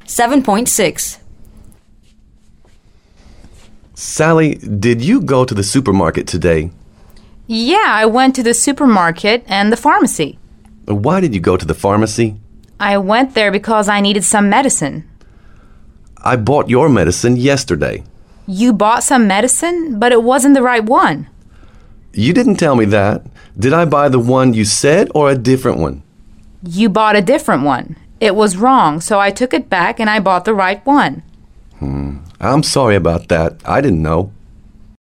7.6. Sally, did you go to the supermarket today? Yeah, I went to the supermarket and the pharmacy. Why did you go to the pharmacy? I went there because I needed some medicine. I bought your medicine yesterday. You bought some medicine, but it wasn't the right one. You didn't tell me that. Did I buy the one you said or a different one? You bought a different one. It was wrong, so I took it back and I bought the right one. I'm sorry about that. I didn't know.